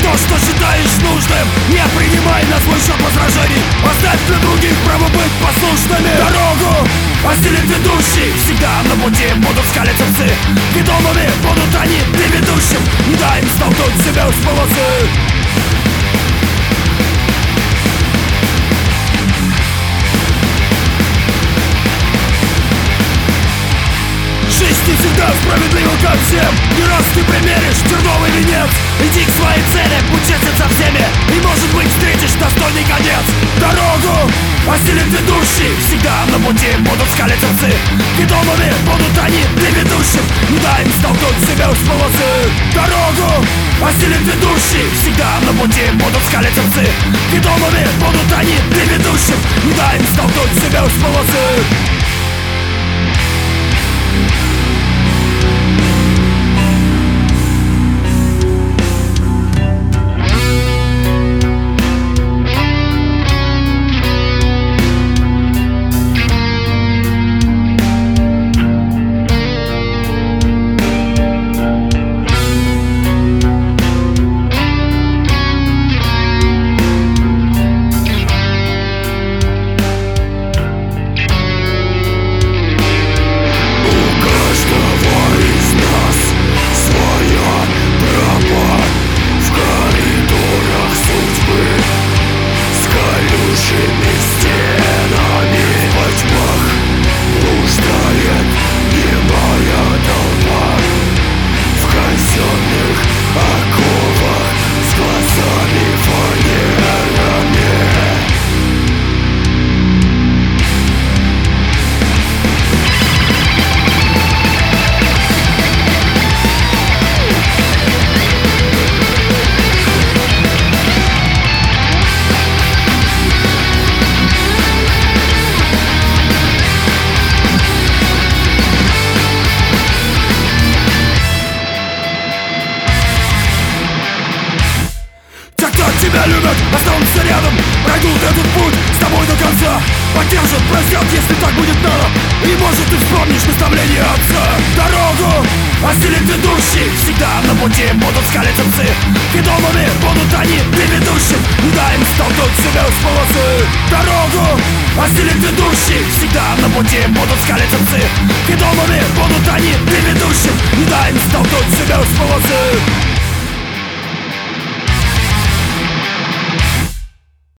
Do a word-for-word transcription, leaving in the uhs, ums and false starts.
то, что считаешь нужным, не принимай на свой счет возражений. Оставь для других право быть послушными. Дорогу осилит ведущий, всегда на пути будут скалиться псы. Ведомыми будут они, ты ведущим, не дай им столкнуть себя с полосы. Жизнь не всегда справедлива ко всем. Не раз ты примеришь терновый венец. Иди к своей цели, будь честен со всеми, и может быть встретишь достойный конец. Дорогу осилит ведущий, всегда на пути будут скалиться псы. Ведомыми будут они, ты ведущим, не дай им столкнуть себя с полосы. Дорогу осилит ведущий, всегда на пути будут скалиться псы. Ведомыми будут они, ты ведущим, не дай им столкнуть себя с полосы. Тебя любят, останутся рядом, пройдут этот путь с тобой до конца. Поддержат, простят, если так будет надо. И может ты вспомнишь наставление отца. Дорогу осилит ведущий, всегда на пути будут скалиться псы. Ведомыми будут они, ты ведущим, не дай им столкнуть себя с полосы. Дорогу осилит ведущий, всегда на пути будут скалиться псы. Ведомыми будут они, ты ведущим, не дай им столкнуть себя с полосы.